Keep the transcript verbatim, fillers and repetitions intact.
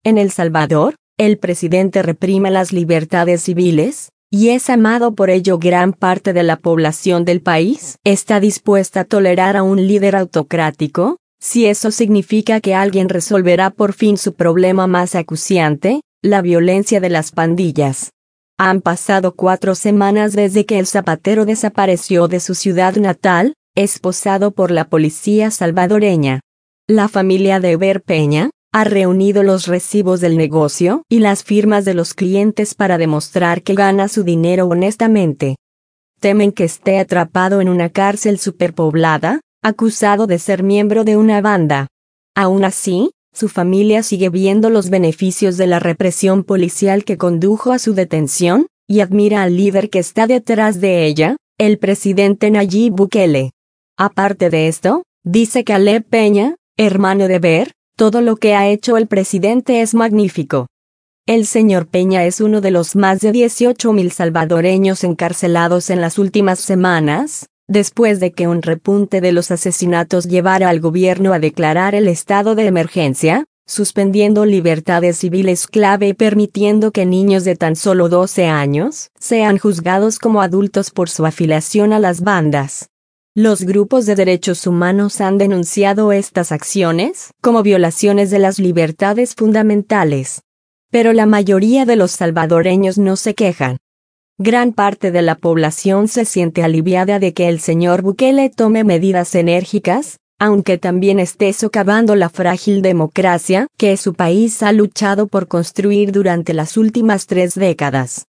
En El Salvador, el presidente reprime las libertades civiles, y es amado por ello. Gran parte de la población del país está dispuesta a tolerar a un líder autocrático, si eso significa que alguien resolverá por fin su problema más acuciante, la violencia de las pandillas. Han pasado cuatro semanas desde que el zapatero desapareció de su ciudad natal, esposado por la policía salvadoreña. La familia de Eber Peña ha reunido los recibos del negocio y las firmas de los clientes para demostrar que gana su dinero honestamente. Temen que esté atrapado en una cárcel superpoblada, acusado de ser miembro de una banda. Aún así, su familia sigue viendo los beneficios de la represión policial que condujo a su detención, y admira al líder que está detrás de ella, el presidente Nayib Bukele. Aparte de esto, dice Caleb Peña, hermano de Eber, todo lo que ha hecho el presidente es magnífico. El señor Peña es uno de los más de dieciocho mil salvadoreños encarcelados en las últimas semanas, después de que un repunte de los asesinatos llevara al gobierno a declarar el estado de emergencia, suspendiendo libertades civiles clave y permitiendo que niños de tan solo doce años sean juzgados como adultos por su afiliación a las bandas. Los grupos de derechos humanos han denunciado estas acciones como violaciones de las libertades fundamentales. Pero la mayoría de los salvadoreños no se quejan. Gran parte de la población se siente aliviada de que el señor Bukele tome medidas enérgicas, aunque también esté socavando la frágil democracia que su país ha luchado por construir durante las últimas tres décadas.